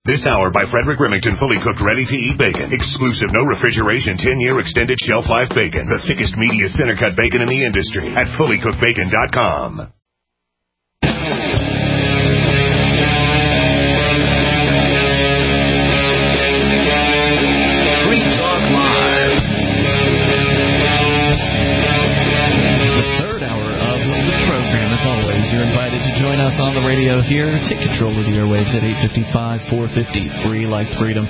This hour by Frederick Remington, fully cooked, ready-to-eat bacon. Exclusive, no refrigeration, 10-year extended shelf life bacon. The thickest, meatiest center-cut bacon in the industry at fullycookedbacon.com. Free Talk Live. The third hour of the program. As always, you're invited to join us on the radio here. Take control of the airwaves at 855-450, free like freedom.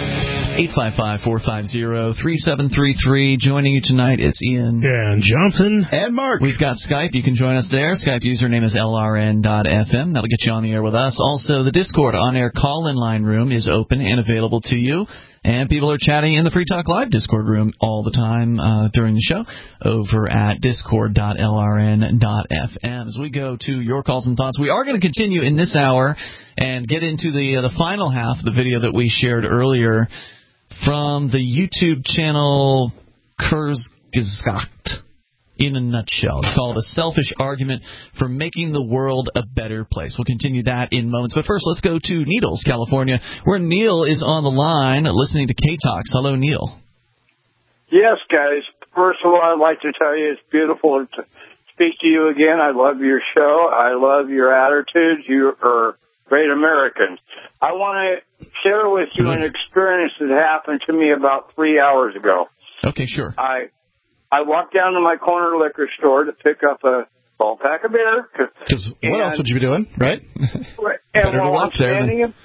855-450-3733. Joining you tonight, it's Ian. And Johnson. And Mark. We've got Skype. You can join us there. Skype username is LRN.FM. That'll get you on the air with us. Also, the Discord on-air call-in line room is open and available to you. And people are chatting in the Free Talk Live Discord room all the time during the show over at discord.lrn.fm. As we go to your calls and thoughts, we are going to continue in this hour and get into the final half of the video that we shared earlier from the YouTube channel Kurzgesagt. In a nutshell, it's called A Selfish Argument for Making the World a Better Place. We'll continue that in moments. But first, let's go to Needles, California, where Neil is on the line listening to K-Talks. Hello, Neil. Yes, guys. First of all, I'd like to tell you it's beautiful to speak to you again. I love your show. I love your attitudes. You are great Americans. I want to share with you an experience that happened to me about 3 hours ago. Okay, sure. I walked down to my corner liquor store to pick up a 12-pack of beer. Because what else would you be doing, right? And while I'm standing in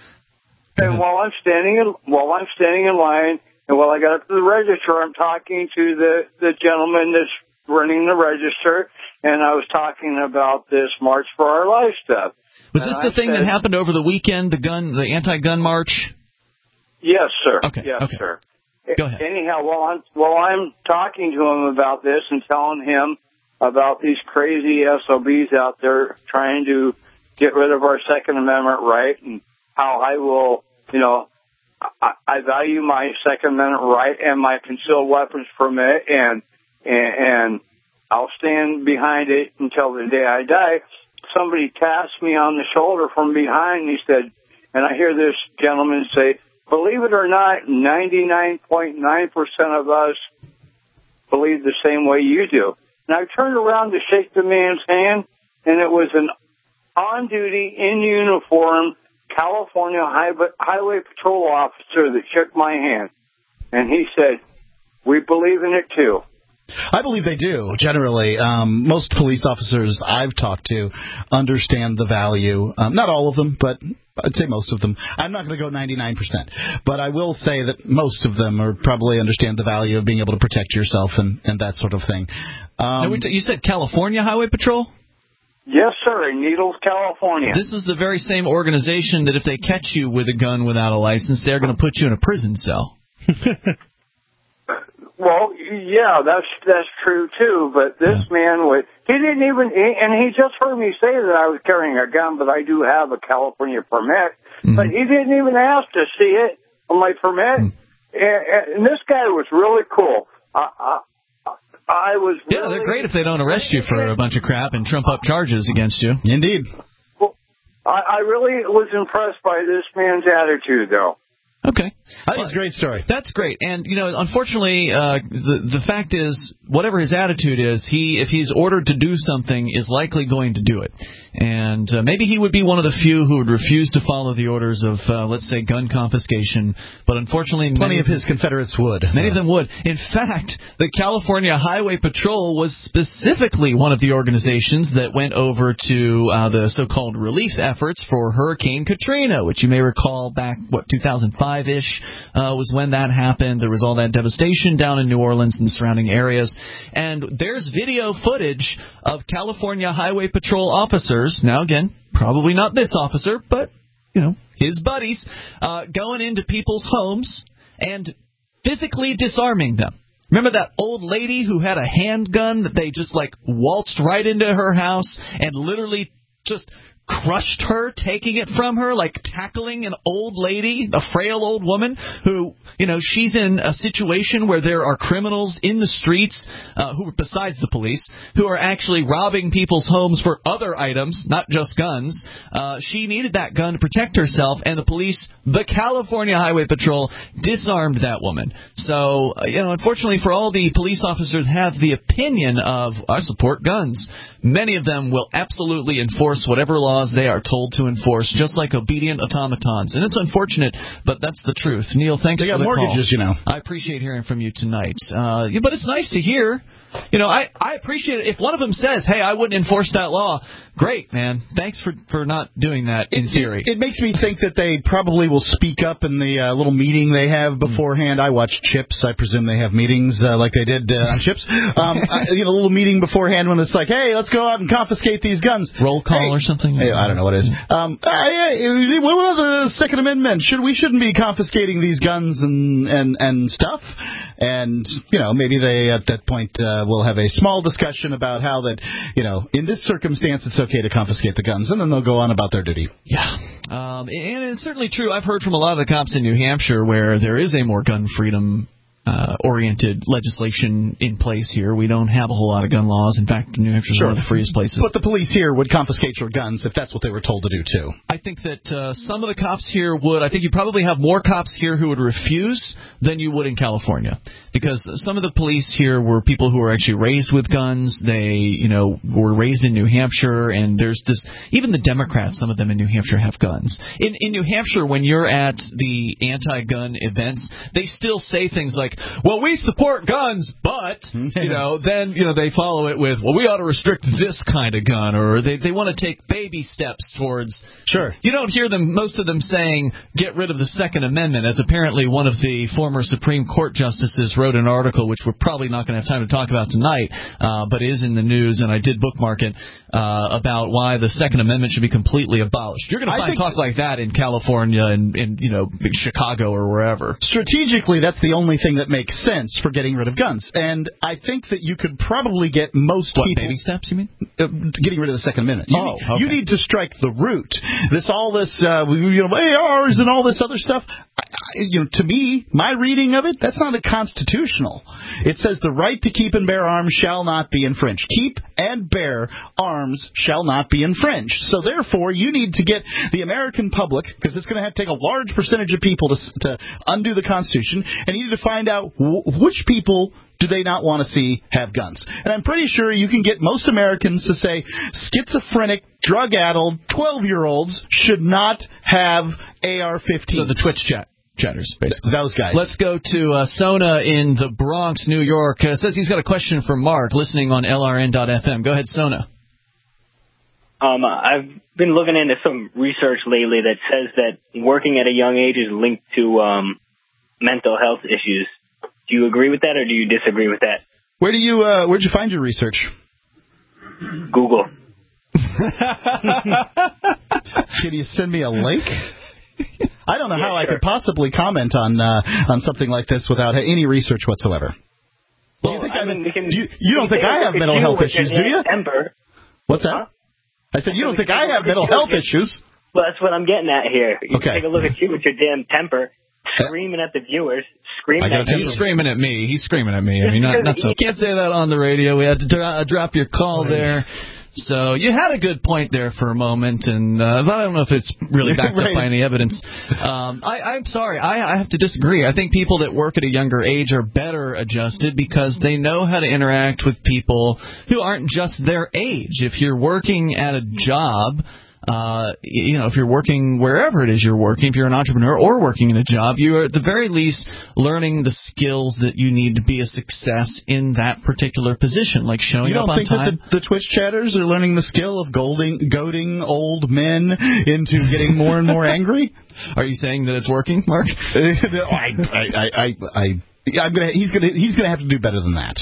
line, and while I got up to the register, I'm talking to the gentleman that's running the register, and I was talking about this March for Our Life stuff. Was this the thing that happened over the weekend, the anti-gun march? Yes, sir. Okay. Yes, sir. Go ahead. Anyhow, while I'm talking to him about this and telling him about these crazy SOBs out there trying to get rid of our Second Amendment right, and how I will, I value my Second Amendment right and my concealed weapons permit, and I'll stand behind it until the day I die. Somebody taps me on the shoulder from behind, and he said, and I hear this gentleman say, "Believe it or not, 99.9% of us believe the same way you do." And I turned around to shake the man's hand, and it was an on-duty, in uniform, California Highway Patrol officer that shook my hand. And he said, "We believe in it, too." I believe they do, generally. Most police officers I've talked to understand the value. Not all of them, but I'd say most of them. I'm not going to go 99%, but I will say that most of them probably understand the value of being able to protect yourself and that sort of thing. You said California Highway Patrol? Yes, sir, in Needles, California. This is the very same organization that if they catch you with a gun without a license, they're going to put you in a prison cell. Well, yeah, that's true too. But this man he didn't even, and he just heard me say that I was carrying a gun, but I do have a California permit. Mm-hmm. But he didn't even ask to see it on my permit. Mm-hmm. And this guy was really cool. I was. Yeah, they're great if they don't arrest you for a bunch of crap and trump up charges against you. Indeed. Well, I really was impressed by this man's attitude, though. Okay. I think it's a great story. That's great. And, unfortunately, the fact is, whatever his attitude is, if he's ordered to do something, is likely going to do it. And maybe he would be one of the few who would refuse to follow the orders of, let's say, gun confiscation. But unfortunately, plenty of his Confederates would. Many of them would. In fact, the California Highway Patrol was specifically one of the organizations that went over to the so-called relief efforts for Hurricane Katrina, which you may recall back, 2005-ish was when that happened. There was all that devastation down in New Orleans and the surrounding areas. And there's video footage of California Highway Patrol officers, now again, probably not this officer, but, his buddies, going into people's homes and physically disarming them. Remember that old lady who had a handgun that they just, waltzed right into her house and literally just crushed her, taking it from her, like tackling an old lady, a frail old woman who, she's in a situation where there are criminals in the streets, who, besides the police, who are actually robbing people's homes for other items, not just guns. She needed that gun to protect herself, and the police, the California Highway Patrol, disarmed that woman. So, unfortunately for all the police officers have the opinion of, I support guns, many of them will absolutely enforce whatever laws they are told to enforce, just like obedient automatons. And it's unfortunate, but that's the truth. Neil, thanks for the mortgages, call. I appreciate hearing from you tonight. But it's nice to hear. I appreciate it. If one of them says, hey, I wouldn't enforce that law, great, man. Thanks for not doing that in theory. It makes me think that they probably will speak up in the little meeting they have beforehand. I watch CHIPS. I presume they have meetings like they did on CHIPS. A little meeting beforehand when it's like, hey, let's go out and confiscate these guns. Roll call or something? Hey, I don't know what it is. What about the Second Amendment? We shouldn't be confiscating these guns and stuff. And, maybe they at that point will have a small discussion about how that, in this circumstance it's okay to confiscate the guns, and then they'll go on about their duty. Yeah. And it's certainly true. I've heard from a lot of the cops in New Hampshire where there is a more gun freedom oriented legislation in place here. We don't have a whole lot of gun laws. In fact, New Hampshire is one of the freest places. But the police here would confiscate your guns if that's what they were told to do, too. I think that some of the cops here would. I think you probably have more cops here who would refuse than you would in California. Because some of the police here were people who were actually raised with guns. They, were raised in New Hampshire, and there's this. Even the Democrats, some of them in New Hampshire have guns. In New Hampshire, when you're at the anti-gun events, they still say things like, well, we support guns, but, then, they follow it with, well, we ought to restrict this kind of gun, or they want to take baby steps towards. Sure. You don't hear most of them saying, get rid of the Second Amendment, as apparently one of the former Supreme Court justices wrote an article, which we're probably not going to have time to talk about tonight, but is in the news, and I did bookmark it, about why the Second Amendment should be completely abolished. You're going to find talk like that in California and Chicago or wherever. Strategically, that's the only thing that makes sense for getting rid of guns. And I think that you could probably get most people... baby steps, you mean? Getting rid of the Second Amendment. Okay. You need to strike the root. ARs and all this other stuff, to me, my reading of it, that's not constitutional. It says the right to keep and bear arms shall not be infringed. Keep and bear arms shall not be infringed. So therefore, you need to get the American public, because it's going to have to take a large percentage of people to undo the Constitution, and you need to find out which people do they not want to see have guns. And I'm pretty sure you can get most Americans to say schizophrenic, drug-addled, 12-year-olds should not have AR-15s. So the Twitch chatters, basically. Those guys. Let's go to Sona in the Bronx, New York. Says he's got a question for Mark, listening on LRN.FM. Go ahead, Sona. I've been looking into some research lately that says that working at a young age is linked to mental health issues. Do you agree with that, or do you disagree with that? Where'd you find your research? Google. Can you send me a link? I don't know how I could possibly comment on something like this without any research whatsoever. Well, you don't think I have mental health issues, do you? Temper. What's that? Huh? I said you don't think I have mental health issues. Well, that's what I'm getting at here. You okay. Take a look at you with your damn temper, screaming at the viewers, screaming at He's screaming at me. He's screaming at me. I mean, not so. You can't say that on the radio. We had to drop your call there. So you had a good point there for a moment, and I don't know if it's really backed up by any evidence. I'm sorry. I have to disagree. I think people that work at a younger age are better adjusted because they know how to interact with people who aren't just their age. If you're working at a job... if you're working wherever it is you're working, if you're an entrepreneur or working in a job, you are at the very least learning the skills that you need to be a success in that particular position, like showing up on time. You don't think that the Twitch chatters are learning the skill of goading old men into getting more and more angry? Are you saying that it's working, Mark? He's gonna have to do better than that.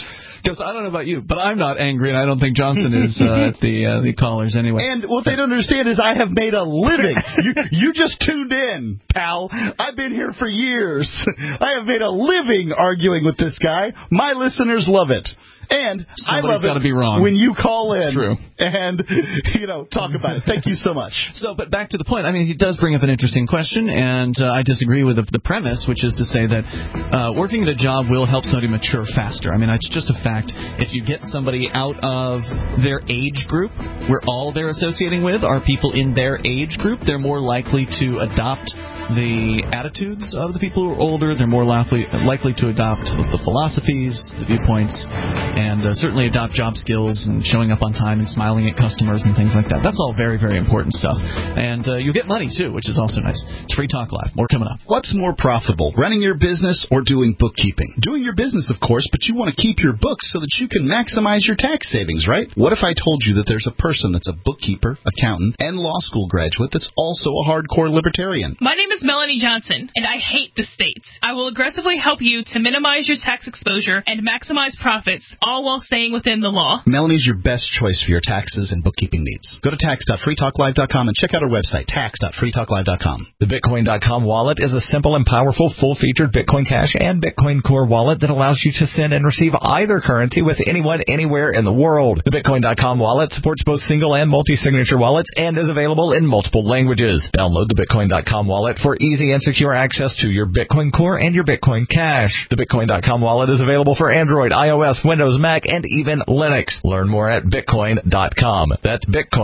Because I don't know about you, but I'm not angry, and I don't think Johnson is at the callers anyway. And what they don't understand is I have made a living. You just tuned in, pal. I've been here for years. I have made a living arguing with this guy. My listeners love it. And Somebody's I love it be wrong. when you call in. True. And, talk about it. Thank you so much. But back to the point. I mean, he does bring up an interesting question, and I disagree with the premise, which is to say that working at a job will help somebody mature faster. I mean, it's just a fact. If you get somebody out of their age group, where all they're associating with are people in their age group, they're more likely to adopt the attitudes of the people who are older. They're more likely to adopt the philosophies, the viewpoints, and certainly adopt job skills and showing up on time and smiling at customers and things like that. That's all very, very important stuff. And you'll get money, too, which is also nice. It's Free Talk Live. More coming up. What's more profitable, running your business or doing bookkeeping? Doing your business, of course, but you want to keep your books so that you can maximize your tax savings, right? What if I told you that there's a person that's a bookkeeper, accountant, and law school graduate that's also a hardcore libertarian? My name is Melanie Johnson, and I hate the state. I will aggressively help you to minimize your tax exposure and maximize profits, all while staying within the law. Melanie's your best choice for your taxes and bookkeeping needs. Go to tax.freetalklive.com and check out our website, tax.freetalklive.com. The Bitcoin.com wallet is a simple and powerful full-featured Bitcoin Cash and Bitcoin Core wallet that allows you to send and receive either currency with anyone, anywhere in the world. The Bitcoin.com wallet supports both single and multi-signature wallets and is available in multiple languages. Download the Bitcoin.com wallet for easy and secure access to your Bitcoin Core and your Bitcoin Cash. The Bitcoin.com wallet is available for Android, iOS, Windows, Mac, and even Linux. Learn more at Bitcoin.com. That's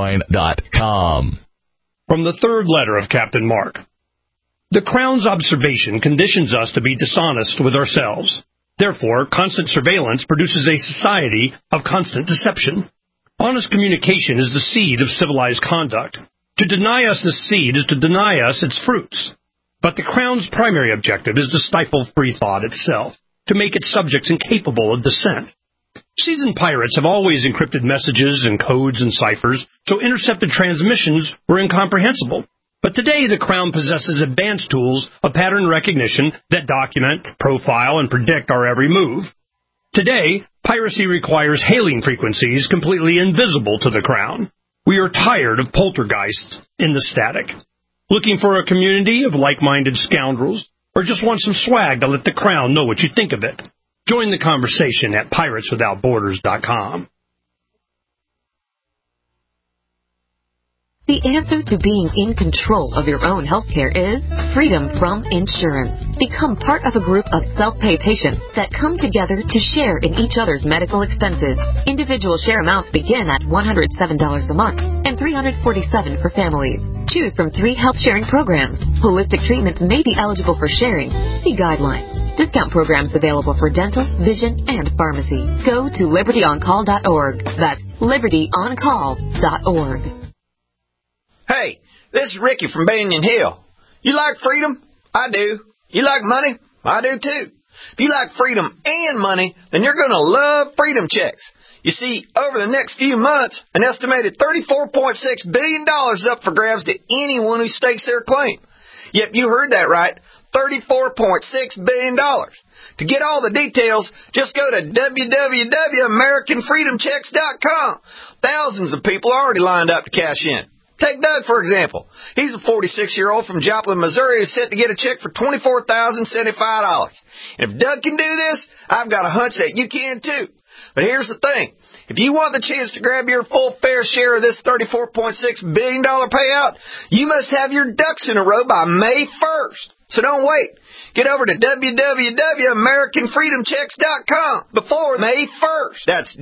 Bitcoin.com. From the third letter of Captain Mark. The Crown's observation conditions us to be dishonest with ourselves. Therefore, constant surveillance produces a society of constant deception. Honest communication is the seed of civilized conduct. To deny us this seed is to deny us its fruits. But the Crown's primary objective is to stifle free thought itself, to make its subjects incapable of dissent. Seasoned pirates have always encrypted messages and codes and ciphers, so intercepted transmissions were incomprehensible. But today the Crown possesses advanced tools of pattern recognition that document, profile, and predict our every move. Today, piracy requires hailing frequencies completely invisible to the Crown. We are tired of poltergeists in the static. Looking for a community of like-minded scoundrels, or just want some swag to let the Crown know what you think of it? Join the conversation at pirateswithoutborders.com. The answer to being in control of your own healthcare is freedom from insurance. Become part of a group of self-pay patients that come together to share in each other's medical expenses. Individual share amounts begin at $107 a month and $347 for families. Choose from 3 health-sharing programs. Holistic treatments may be eligible for sharing. See guidelines. Discount programs available for dental, vision, and pharmacy. Go to libertyoncall.org. That's libertyoncall.org. Hey, this is Ricky from Banyan Hill. You like freedom? I do. You like money? I do too. If you like freedom and money, then you're going to love Freedom Checks. You see, over the next few months, an estimated $34.6 billion is up for grabs to anyone who stakes their claim. Yep, you heard that right. $34.6 billion. To get all the details, just go to www.americanfreedomchecks.com. Thousands of people are already lined up to cash in. Take Doug, for example. He's a 46-year-old from Joplin, Missouri who's set to get a check for $24,075. And if Doug can do this, I've got a hunch that you can too. But here's the thing. If you want the chance to grab your full fair share of this $34.6 billion payout, you must have your ducks in a row by May 1st. So don't wait. Get over to www.americanfreedomchecks.com before May 1st. That's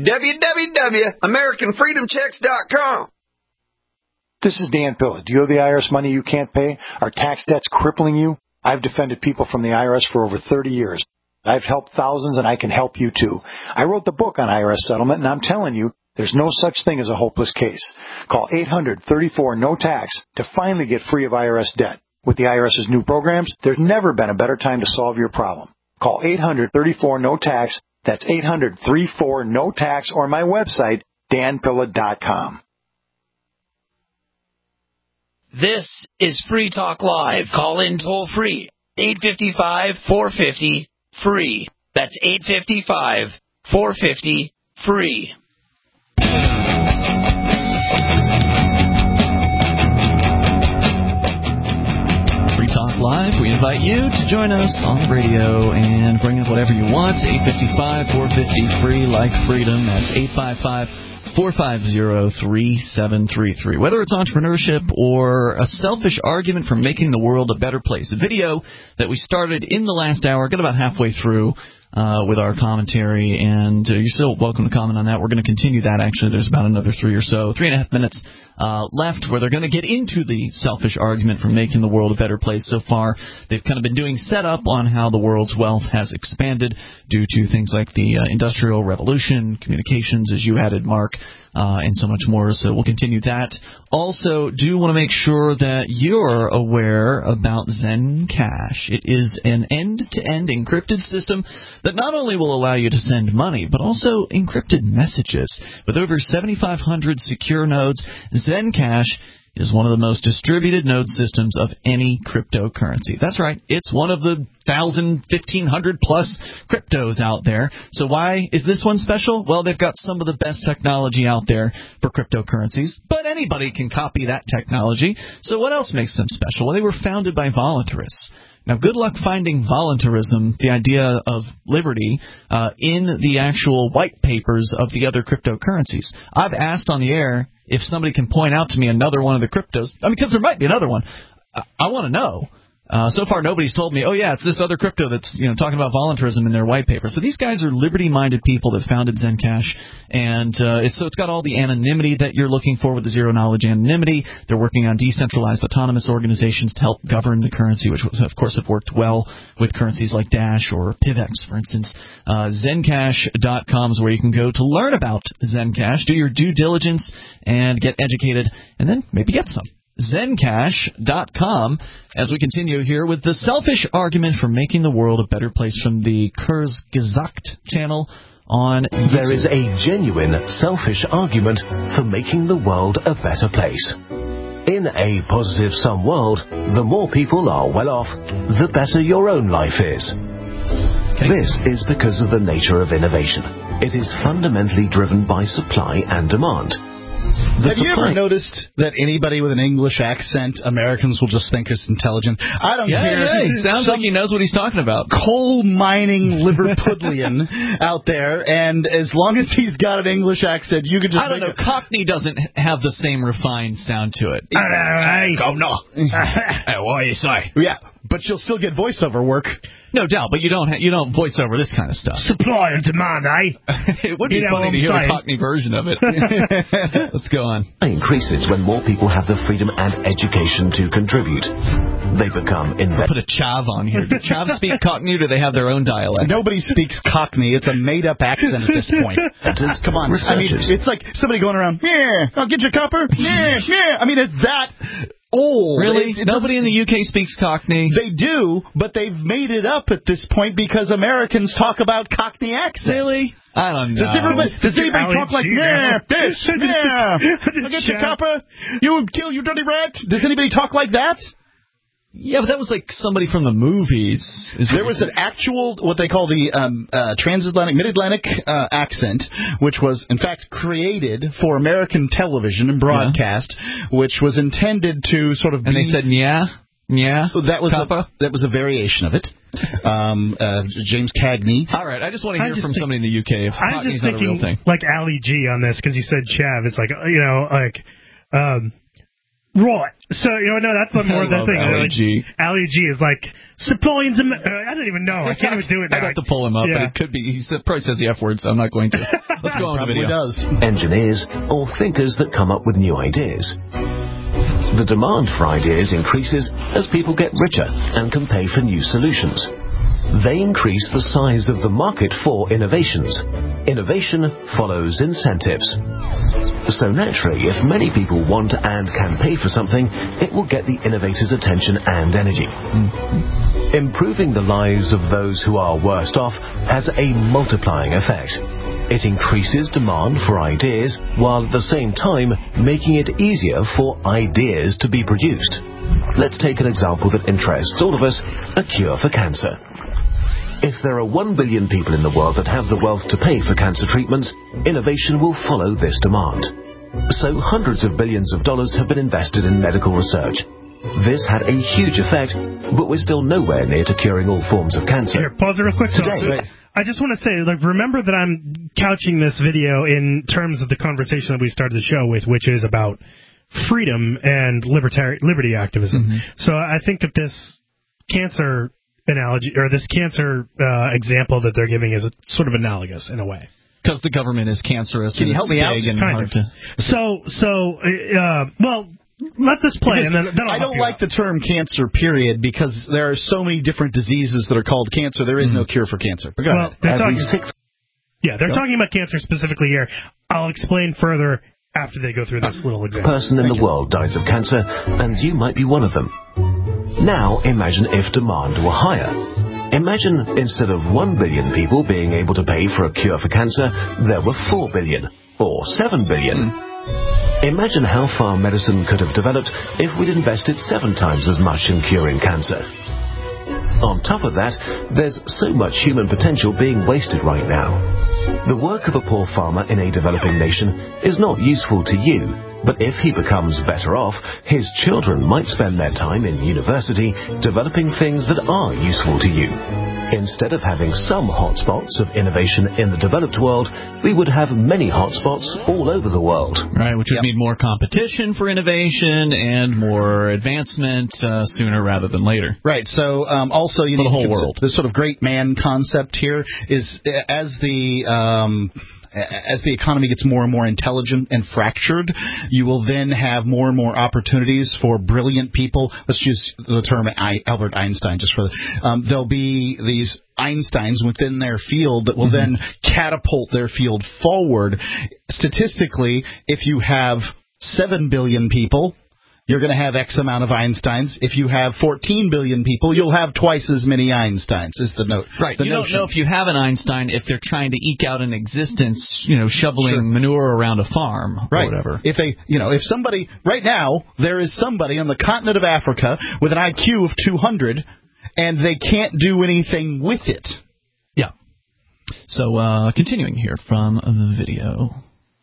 www.americanfreedomchecks.com. This is Dan Pilla. Do you owe the IRS money you can't pay? Are tax debts crippling you? I've defended people from the IRS for over 30 years. I've helped thousands, and I can help you too. I wrote the book on IRS settlement, and I'm telling you, there's no such thing as a hopeless case. Call 800-34-NO-TAX to finally get free of IRS debt. With the IRS's new programs, there's never been a better time to solve your problem. Call 800-34-NO-TAX. That's 800-34-NO-TAX, or my website, danpilla.com. This is Free Talk Live. Call in toll free. 855-450-FREE. That's 450 free. Free Talk Live. We invite you to join us on the radio and bring up whatever you want. 855-450 free, like freedom. That's 855-450-3733. Whether it's entrepreneurship or a selfish argument for making the world a better place. A video that we started in the last hour, got about halfway through with our commentary, and you're still welcome to comment on that. We're going to continue that, actually. There's about another 3.5 minutes left where they're going to get into the selfish argument for making the world a better place. So far, they've kind of been doing setup on how the world's wealth has expanded due to things like the Industrial Revolution, communications, as you added, Mark, and so much more. So we'll continue that. Also, do want to make sure that you're aware about Zencash. It is an end-to-end encrypted system that not only will allow you to send money, but also encrypted messages. With over 7,500 secure nodes, Zencash is one of the most distributed node systems of any cryptocurrency. That's right. It's one of the 1,000, 1,500 plus cryptos out there. So why is this one special? Well, they've got some of the best technology out there for cryptocurrencies, but anybody can copy that technology. So what else makes them special? Well, they were founded by voluntarists. Now, good luck finding voluntarism, the idea of liberty, in the actual white papers of the other cryptocurrencies. I've asked on the air if somebody can point out to me another one of the cryptos. I mean, because there might be another one. I want to know. So far, nobody's told me, oh, yeah, it's this other crypto that's talking about voluntarism in their white paper. So these guys are liberty-minded people that founded Zencash, and it's got all the anonymity that you're looking for with the zero-knowledge anonymity. They're working on decentralized autonomous organizations to help govern the currency, which, of course, have worked well with currencies like Dash or PIVX, for instance. Zencash.com is where you can go to learn about Zencash, do your due diligence, and get educated, and then maybe get some. Zencash.com, as we continue here with the selfish argument for making the world a better place from the Kurzgesagt channel on YouTube. There is a genuine selfish argument for making the world a better place. In a positive-sum world, the more people are well off, the better your own life is. Okay. This is because of the nature of innovation. It is fundamentally driven by supply and demand. Have you ever noticed that anybody with an English accent, Americans will just think is intelligent? I don't care. Yeah, he sounds like he knows what he's talking about. Coal mining Liverpudlian out there, and as long as he's got an English accent, you could just. I don't know. Cockney doesn't have the same refined sound to it. Hey, what do you say? Yeah, but you'll still get voiceover work. No doubt, but you don't voice over this kind of stuff. Supply and demand, eh? It would be funny to hear a Cockney version of it. Let's go on. Increases when more people have the freedom and education to contribute. They become Put a chav on here. Do chavs speak Cockney, or do they have their own dialect? Nobody speaks Cockney. It's a made-up accent at this point. Come on. I mean, it's like somebody going around, yeah, I'll get you a copper. Yeah, yeah. I mean, it's that old. Really? Nobody in the UK speaks Cockney? They do, but they've made it up at this point because Americans talk about Cockney accents. Really? I don't know. Does anybody talk like, yeah, this, yeah, I'll get you a copper, you kill, you dirty rat? Does anybody talk like that? Yeah, but that was like somebody from the movies. There was an actual, what they call the transatlantic, mid-Atlantic accent, which was, in fact, created for American television and broadcast, which was intended to sort of And they said, yeah? That was a variation of it. James Cagney. All right, I just want to hear from somebody in the UK if Cockney's not a real thing. Like Ali G on this, because you said chav. It's like, right. So, no, that's more the thing. Ali G. Ali G is like, supply and demand. I don't even know. I can't even do it now. I'd have to pull him up, but it could be. He probably says the F word, so I'm not going to. Let's go on with the video. Does. Engineers or thinkers that come up with new ideas. The demand for ideas increases as people get richer and can pay for new solutions. They increase the size of the market for innovations. Innovation follows incentives. So naturally, if many people want and can pay for something, it will get the innovator's attention and energy. Improving the lives of those who are worst off has a multiplying effect. It increases demand for ideas, while at the same time making it easier for ideas to be produced. Let's take an example that interests all of us, a cure for cancer. If there are 1 billion people in the world that have the wealth to pay for cancer treatments, innovation will follow this demand. So hundreds of billions of dollars have been invested in medical research. This had a huge effect, but we're still nowhere near to curing all forms of cancer. Here, pause it real quick. Today, I just want to say, remember that I'm couching this video in terms of the conversation that we started the show with, which is about freedom and liberty activism. Mm-hmm. So I think that this cancer analogy, or this cancer example that they're giving is sort of analogous in a way. Because the government is cancerous. Can you help me out? Hard to... Well, let this play, and then I'll I don't like the term cancer, period, because there are so many different diseases that are called cancer. There is no cure for cancer. But go ahead. They're talking about cancer specifically here. I'll explain further after they go through this little example. Person in the world dies of cancer, and you might be one of them. Now imagine if demand were higher. Imagine instead of 1 billion people being able to pay for a cure for cancer, there were 4 billion or 7 billion. Imagine how far medicine could have developed if we'd invested 7 times as much in curing cancer. On top of that, there's so much human potential being wasted right now. The work of a poor farmer in a developing nation is not useful to you, but if he becomes better off, his children might spend their time in university developing things that are useful to you. Instead of having some hotspots of innovation in the developed world, we would have many hotspots all over the world. Right, which would mean more competition for innovation and more advancement sooner rather than later. Right, so also you for need the whole world. This sort of great man concept here is as the economy gets more and more intelligent and fractured, you will then have more and more opportunities for brilliant people. Let's use the term Albert Einstein just for there'll be these Einsteins within their field that will then catapult their field forward. Statistically, if you have 7 billion people, you're going to have X amount of Einsteins. If you have 14 billion people, you'll have twice as many Einsteins, is the note. Right. You don't know if you have an Einstein if they're trying to eke out an existence, shoveling manure around a farm or whatever. If if somebody, right now, there is somebody on the continent of Africa with an IQ of 200, and they can't do anything with it. Yeah. So, continuing here from the video.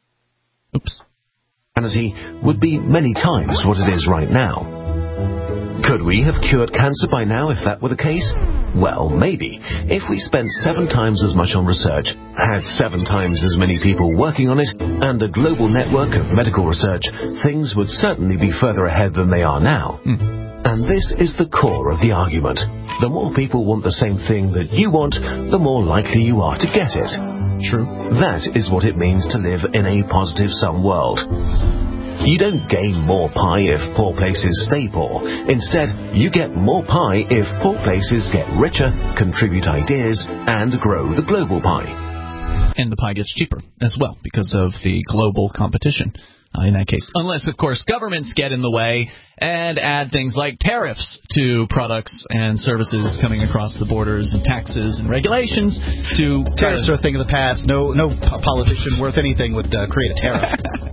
Oops. Humanity would be many times what it is right now. Could we have cured cancer by now if that were the case? Well, maybe. If we spent 7 times as much on research, had 7 times as many people working on it, and a global network of medical research, things would certainly be further ahead than they are now. And this is the core of the argument. The more people want the same thing that you want, the more likely you are to get it. True. That is what it means to live in a positive-sum world. You don't gain more pie if poor places stay poor. Instead, you get more pie if poor places get richer, contribute ideas, and grow the global pie. And the pie gets cheaper as well because of the global competition. In that case, unless, of course, governments get in the way and add things like tariffs to products and services coming across the borders and taxes and regulations to... Tariffs are a thing of the past. No politician worth anything would create a tariff.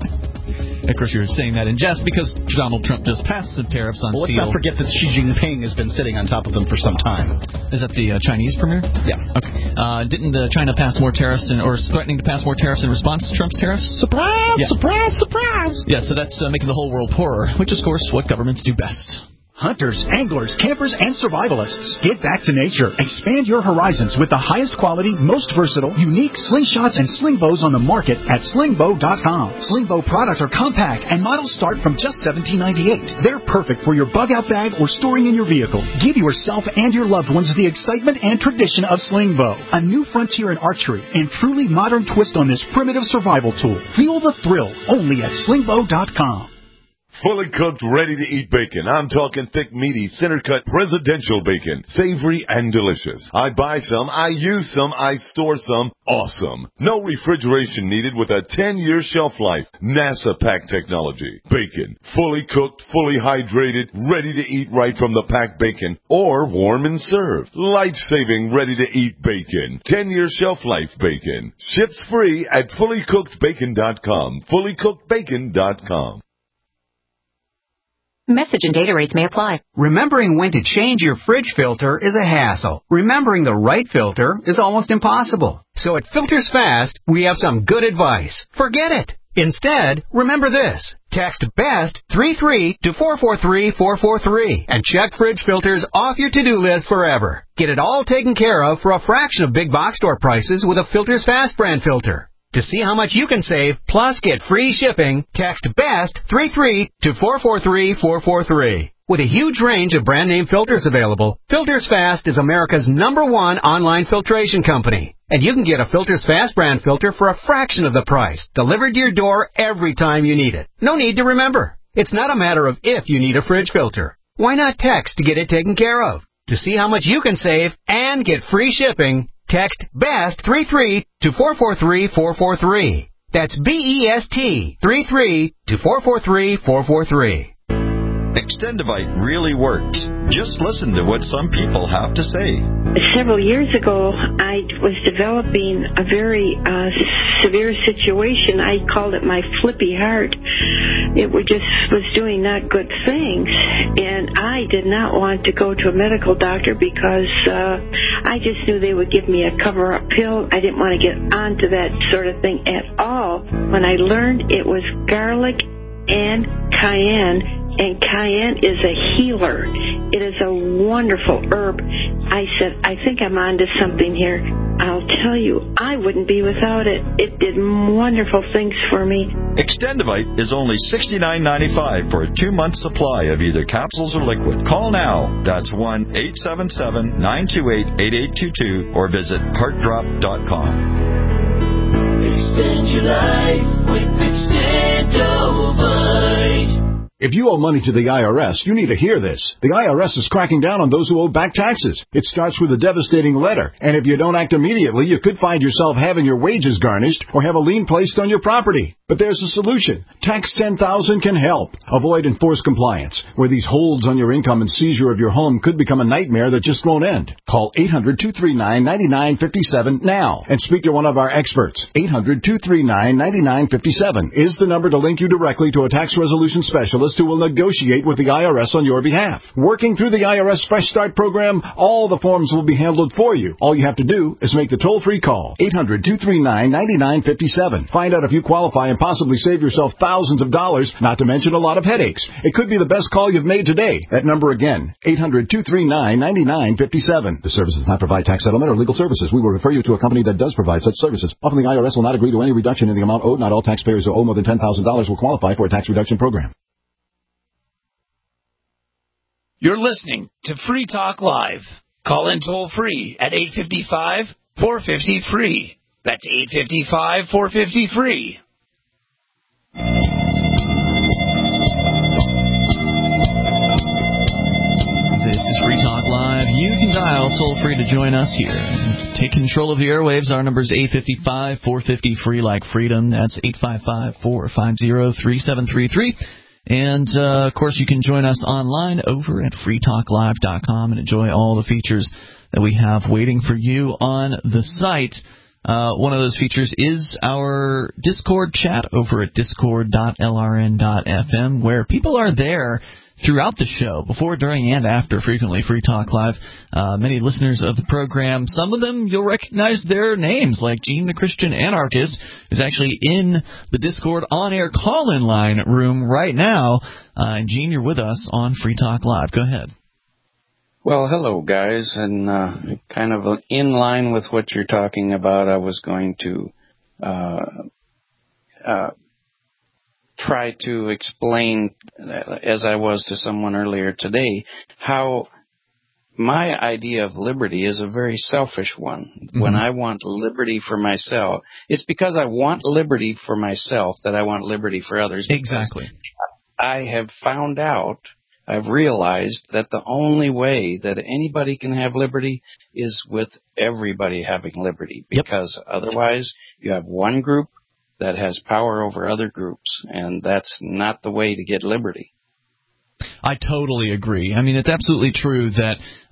Of course, you're saying that in jest because Donald Trump just passed some tariffs on steel. Let's not forget that Xi Jinping has been sitting on top of them for some time. Is that the Chinese premier? Yeah. Okay. Didn't China pass more tariffs or is threatening to pass more tariffs in response to Trump's tariffs? Surprise! Yeah. Surprise! Surprise! Yeah, so that's making the whole world poorer, which is, of course, what governments do best. Hunters, anglers, campers, and survivalists. Get back to nature. Expand your horizons with the highest quality, most versatile, unique slingshots and sling bows on the market at slingbow.com. Slingbow products are compact and models start from just $17.98. They're perfect for your bug out bag or storing in your vehicle. Give yourself and your loved ones the excitement and tradition of Slingbow, a new frontier in archery and truly modern twist on this primitive survival tool. Feel the thrill only at slingbow.com. Fully cooked, ready-to-eat bacon. I'm talking thick, meaty, center-cut presidential bacon. Savory and delicious. I buy some, I use some, I store some. Awesome. No refrigeration needed with a 10-year shelf life. NASA pack technology. Bacon. Fully cooked, fully hydrated, ready to eat right from the packed bacon. Or warm and served. Life-saving, ready-to-eat bacon. 10-year shelf life bacon. Ships free at fullycookedbacon.com. Fullycookedbacon.com. Message and data rates may apply. Remembering when to change your fridge filter is a hassle. Remembering the right filter is almost impossible. So at Filters Fast, we have some good advice. Forget it. Instead, remember this. Text BEST 33 to 443-443 and check fridge filters off your to-do list forever. Get it all taken care of for a fraction of big box store prices with a Filters Fast brand filter. To see how much you can save, plus get free shipping, text BEST 33 to 443-443. With a huge range of brand name filters available, Filters Fast is America's #1 online filtration company. And you can get a Filters Fast brand filter for a fraction of the price, delivered to your door every time you need it. No need to remember. It's not a matter of if you need a fridge filter. Why not text to get it taken care of? To see how much you can save and get free shipping, text BEST 33 to 443-443. That's BEST 33 to 443-443. Extendivite really works. Just listen to what some people have to say. Several years ago, I was developing a very severe situation. I called it my flippy heart. It was doing not good things, and I did not want to go to a medical doctor because I just knew they would give me a cover-up pill. I didn't want to get onto that sort of thing at all. When I learned it was garlic and cayenne, and cayenne is a healer. It is a wonderful herb. I said, I think I'm onto something here. I'll tell you, I wouldn't be without it. It did wonderful things for me. Extendivite is only $69.95 for a 2-month supply of either capsules or liquid. Call now. That's 1-877-928-8822 or visit heartdrop.com. Extend your life with Extendivite. If you owe money to the IRS, you need to hear this. The IRS is cracking down on those who owe back taxes. It starts with a devastating letter, and if you don't act immediately, you could find yourself having your wages garnished or have a lien placed on your property. But there's a solution. Tax 10,000 can help. Avoid enforced compliance, where these holds on your income and seizure of your home could become a nightmare that just won't end. Call 800-239-9957 now and speak to one of our experts. 800-239-9957 is the number to link you directly to a tax resolution specialist who will negotiate with the IRS on your behalf. Working through the IRS Fresh Start program, all the forms will be handled for you. All you have to do is make the toll-free call. 800-239-9957. Find out if you qualify and possibly save yourself thousands of dollars, not to mention a lot of headaches. It could be the best call you've made today. That number again, 800-239-9957. The service does not provide tax settlement or legal services. We will refer you to a company that does provide such services. Often the IRS will not agree to any reduction in the amount owed. Not all taxpayers who owe more than $10,000 will qualify for a tax reduction program. You're listening to Free Talk Live. Call in toll free at 855-450-FREE. That's 855-450-FREE. This is Free Talk Live. You can dial toll free to join us here. Take control of the airwaves. Our number is 855-450-FREE like freedom. That's 855-450-3733. And, of course, you can join us online over at freetalklive.com and enjoy all the features that we have waiting for you on the site. One of those features is our Discord chat over at discord.lrn.fm, where people are there throughout the show, before, during, and after, frequently, Free Talk Live. Many listeners of the program, some of them you'll recognize their names, like Gene the Christian Anarchist, who's actually in the Discord on-air call-in line room right now. And Gene, you're with us on Free Talk Live. Go ahead. Well, hello, guys, and kind of in line with what you're talking about, I was going to try to explain, as I was to someone earlier today, how my idea of liberty is a very selfish one. Mm-hmm. When I want liberty for myself, it's because I want liberty for myself that I want liberty for others. Exactly. I have found out, I've realized that the only way that anybody can have liberty is with everybody having liberty, because otherwise you have one group that has power over other groups, and that's not the way to get liberty. I totally agree. I mean, it's absolutely true that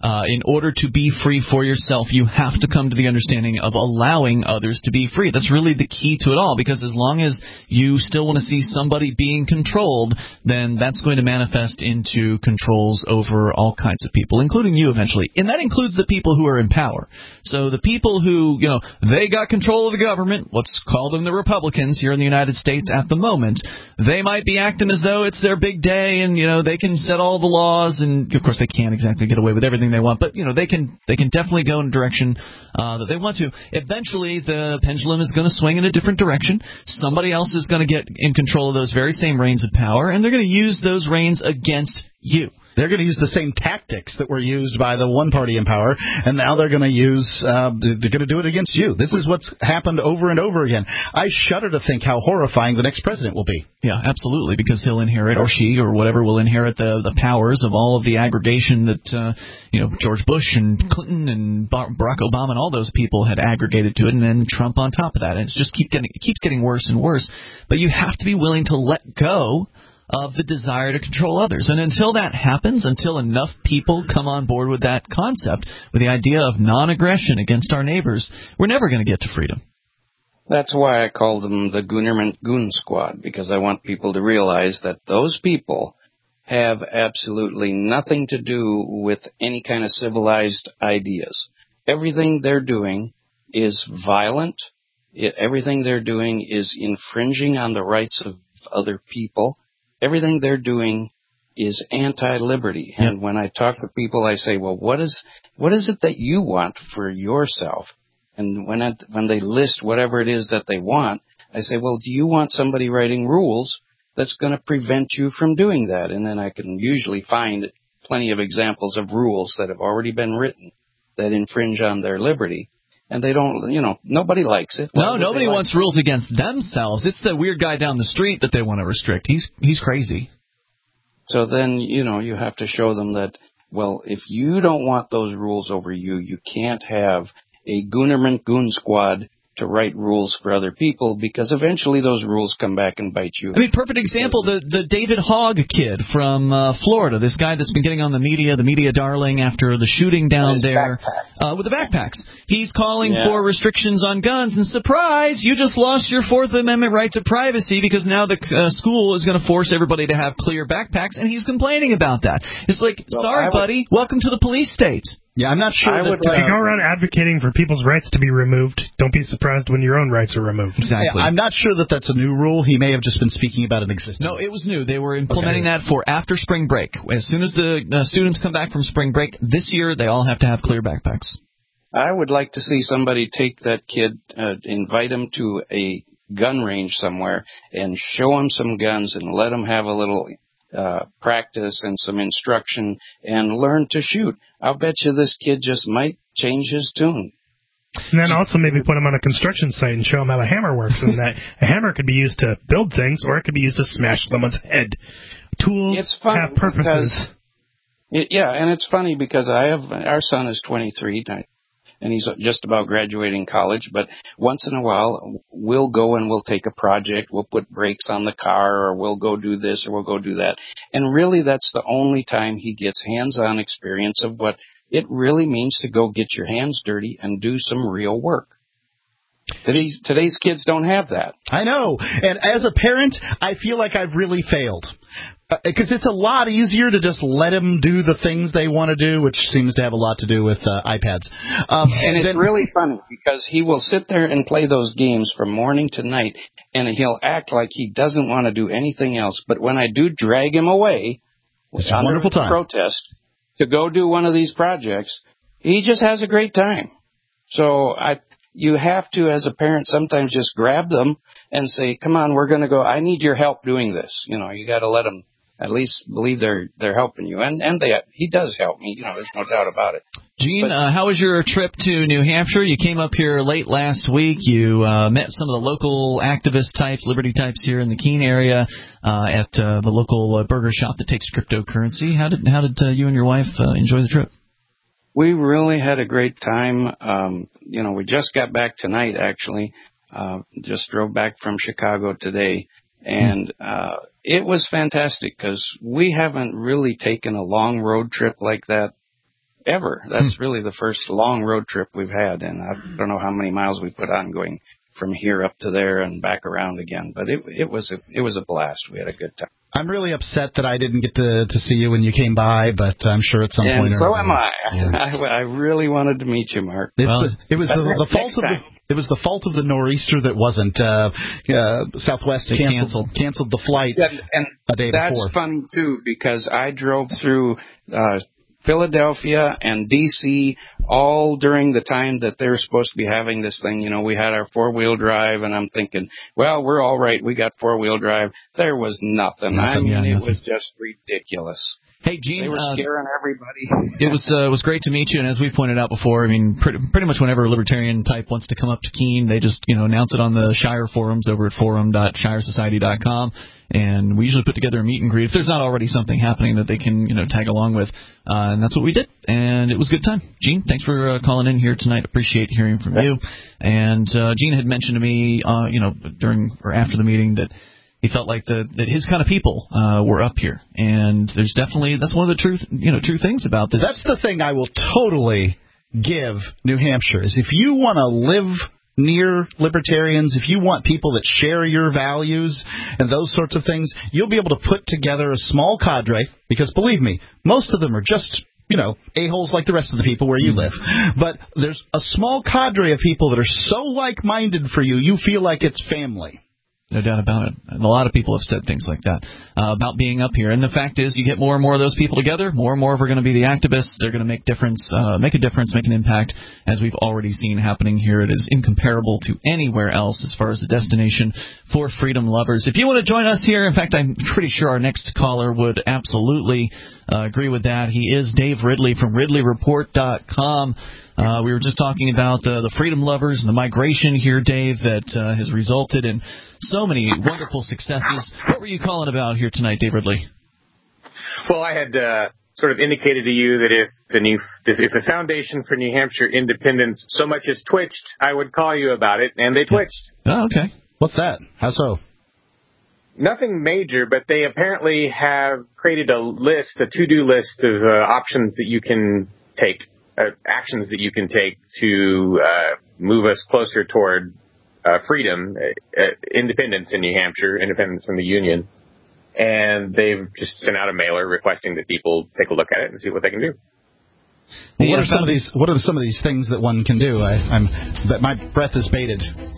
In order to be free for yourself, you have to come to the understanding of allowing others to be free. That's really the key to it all, because as long as you still want to see somebody being controlled, then that's going to manifest into controls over all kinds of people, including you eventually. And that includes the people who are in power. So the people who, they got control of the government, let's call them the Republicans here in the United States at the moment, they might be acting as though it's their big day and, they can set all the laws, and of course they can't exactly get away with everything they want, but they can definitely go in a direction that they want to. Eventually the pendulum is going to swing in a different direction. Somebody else is going to get in control of those very same reins of power, and they're going to use those reins against you. They're going to use the same tactics that were used by the one party in power, and now they're going to they're going to do it against you. This is what's happened over and over again. I shudder to think how horrifying the next president will be. Yeah, absolutely, because he'll inherit, or she, or whatever, will inherit the powers of all of the aggregation that, George Bush and Clinton and Barack Obama and all those people had aggregated to it, and then Trump on top of that. And it keeps getting worse and worse. But you have to be willing to let go of the desire to control others. And until that happens, until enough people come on board with that concept, with the idea of non-aggression against our neighbors, we're never going to get to freedom. That's why I call them the Goonerman Goon Squad, because I want people to realize that those people have absolutely nothing to do with any kind of civilized ideas. Everything they're doing is violent. Everything they're doing is infringing on the rights of other people. Everything they're doing is anti-liberty. And when I talk to people, I say, well, what is it that you want for yourself? And when they list whatever it is that they want, I say, well, do you want somebody writing rules that's going to prevent you from doing that? And then I can usually find plenty of examples of rules that have already been written that infringe on their liberty. And they don't, nobody likes it. No, nobody wants rules against themselves. It's the weird guy down the street that they want to restrict. He's crazy. So then, you have to show them that, well, if you don't want those rules over you, you can't have a Goonerman Goon Squad to write rules for other people, because eventually those rules come back and bite you. I mean, perfect example, the David Hogg kid from Florida, this guy that's been getting on the media darling after the shooting down there with the backpacks. He's calling for restrictions on guns, and surprise, you just lost your Fourth Amendment right to privacy, because now the school is going to force everybody to have clear backpacks, and he's complaining about that. It's like, sorry, buddy, welcome to the police state. Yeah, I'm not sure if you go around advocating for people's rights to be removed, don't be surprised when your own rights are removed. Exactly. Yeah, I'm not sure that that's a new rule. He may have just been speaking about an existing. No, it was new. They were implementing that for after spring break. As soon as the students come back from spring break this year, they all have to have clear backpacks. I would like to see somebody take that kid, invite him to a gun range somewhere and show him some guns and let him have a little practice and some instruction and learn to shoot. I'll bet you this kid just might change his tune. And then also maybe put him on a construction site and show him how a hammer works, and that a hammer could be used to build things, or it could be used to smash someone's head. Tools have purposes. And it's funny because our son is 23, and he's just about graduating college, but once in a while, we'll go and we'll take a project, we'll put brakes on the car, or we'll go do this, or we'll go do that. And really, that's the only time he gets hands-on experience of what it really means to go get your hands dirty and do some real work. Today's kids don't have that. I know. And as a parent, I feel like I've really failed. Because it's a lot easier to just let them do the things they want to do, which seems to have a lot to do with iPads. And it's really funny because he will sit there and play those games from morning to night, and he'll act like he doesn't want to do anything else. But when I do drag him away it's a wonderful time. Protest to go do one of these projects, he just has a great time. So you have to, as a parent, sometimes just grab them and say, come on, we're going to go. I need your help doing this. You got to let them at least believe they're helping you. And he does help me. There's no doubt about it. Gene, how was your trip to New Hampshire? You came up here late last week. You met some of the local activist types, liberty types here in the Keene area at the local burger shop that takes cryptocurrency. How did you and your wife enjoy the trip? We really had a great time. We just got back tonight, actually. Just drove back from Chicago today. And it was fantastic because we haven't really taken a long road trip like that ever. That's really the first long road trip we've had, and I don't know how many miles we put on going from here up to there and back around again. But it was a blast. We had a good time. I'm really upset that I didn't get to see you when you came by, but I'm sure at some point. And so am I. Yeah. I really wanted to meet you, Mark. It was the fault of it was the fault of the nor'easter that wasn't. Southwest canceled the flight a day before. That's funny too, because I drove through Philadelphia and D.C. all during the time that they were supposed to be having this thing. You know, we had our 4-wheel drive, and I'm thinking, well, we're all right. We got 4-wheel drive. There was nothing. It was just ridiculous. Hey, Gene, they were scaring everybody. It was great to meet you, and as we pointed out before, I mean, pretty much whenever a libertarian type wants to come up to Keene, they just announce it on the Shire forums over at forum.shiresociety.com, and we usually put together a meet and greet if there's not already something happening that they can tag along with, and that's what we did, and it was a good time. Gene, thanks for calling in here tonight. Appreciate hearing from you. And Gene had mentioned to me, during or after the meeting that he felt like that his kind of people were up here, and that's one of the true things about this. That's the thing I will totally give New Hampshire is if you want to live near libertarians, if you want people that share your values and those sorts of things, you'll be able to put together a small cadre, because believe me, most of them are just a-holes like the rest of the people where you live. But there's a small cadre of people that are so like-minded for you, you feel like it's family. No doubt about it. And a lot of people have said things like that about being up here. And the fact is, you get more and more of those people together, more and more are going to be the activists. They're going to make a difference, make an impact, as we've already seen happening here. It is incomparable to anywhere else as far as the destination for freedom lovers. If you want to join us here, in fact, I'm pretty sure our next caller would absolutely agree with that. He is Dave Ridley from RidleyReport.com. We were just talking about the freedom lovers and the migration here, Dave, that has resulted in so many wonderful successes. What were you calling about here tonight, Dave Ridley? Well, I had sort of indicated to you that if the Foundation for New Hampshire Independence so much as twitched, I would call you about it, and they twitched. Oh, okay. What's that? How so? Nothing major, but they apparently have created a to-do list of options that you can take. Actions that you can take to move us closer toward freedom, independence in New Hampshire, independence from the Union. And they've just sent out a mailer requesting that people take a look at it and see what they can do. Well, what are some of these things that one can do? But my breath is bated.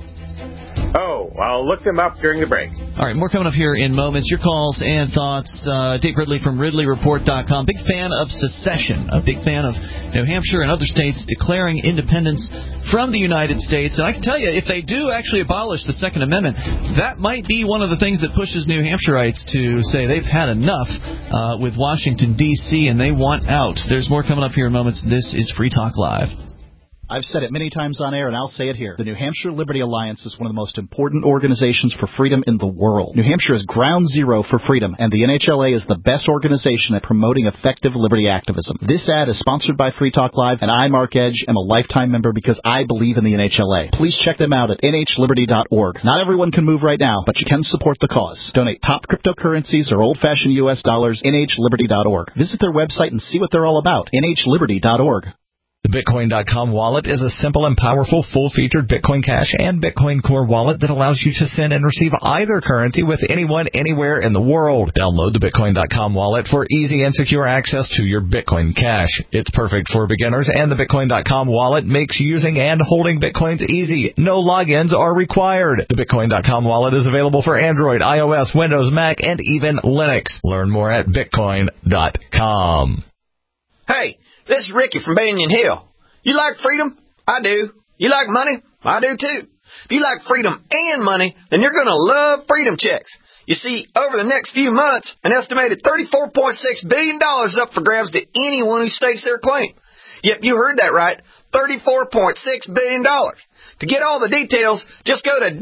Oh, I'll look them up during the break. All right, more coming up here in moments. Your calls and thoughts. Dave Ridley from RidleyReport.com. Big fan of secession. A big fan of New Hampshire and other states declaring independence from the United States. And I can tell you, if they do actually abolish the Second Amendment, that might be one of the things that pushes New Hampshireites to say they've had enough with Washington, D.C., and they want out. There's more coming up here in moments. This is Free Talk Live. I've said it many times on air, and I'll say it here. The New Hampshire Liberty Alliance is one of the most important organizations for freedom in the world. New Hampshire is ground zero for freedom, and the NHLA is the best organization at promoting effective liberty activism. This ad is sponsored by Free Talk Live, and I, Mark Edge, am a lifetime member because I believe in the NHLA. Please check them out at nhliberty.org. Not everyone can move right now, but you can support the cause. Donate top cryptocurrencies or old-fashioned U.S. dollars, nhliberty.org. Visit their website and see what they're all about, nhliberty.org. The Bitcoin.com wallet is a simple and powerful full-featured Bitcoin Cash and Bitcoin Core wallet that allows you to send and receive either currency with anyone, anywhere in the world. Download the Bitcoin.com wallet for easy and secure access to your Bitcoin Cash. It's perfect for beginners, and the Bitcoin.com wallet makes using and holding Bitcoins easy. No logins are required. The Bitcoin.com wallet is available for Android, iOS, Windows, Mac, and even Linux. Learn more at Bitcoin.com. Hey! This is Ricky from Banyan Hill. You like freedom? I do. You like money? I do too. If you like freedom and money, then you're going to love Freedom Checks. You see, over the next few months, an estimated $34.6 billion is up for grabs to anyone who stakes their claim. Yep, you heard that right. $34.6 billion. To get all the details, just go to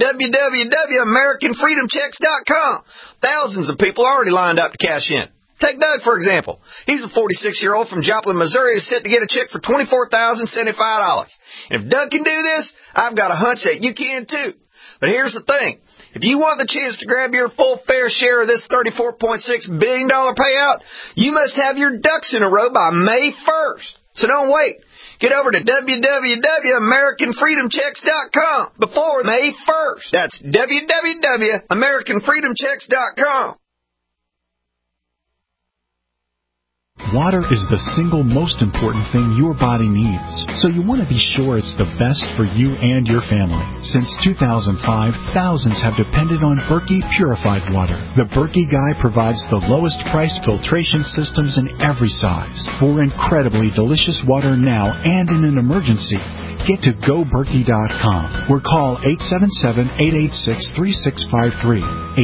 www.americanfreedomchecks.com. Thousands of people already lined up to cash in. Take Doug, for example. He's a 46-year-old from Joplin, Missouri, who's set to get a check for $24,075. And if Doug can do this, I've got a hunch that you can too. But here's the thing. If you want the chance to grab your full fair share of this $34.6 billion payout, you must have your ducks in a row by May 1st. So don't wait. Get over to www.AmericanFreedomChecks.com before May 1st. That's www.AmericanFreedomChecks.com. Water is the single most important thing your body needs, so you want to be sure it's the best for you and your family. Since 2005, thousands have depended on Berkey purified water. The Berkey Guy provides the lowest priced filtration systems in every size. For incredibly delicious water now and in an emergency, get to GoBerkey.com or call 877-886-3653.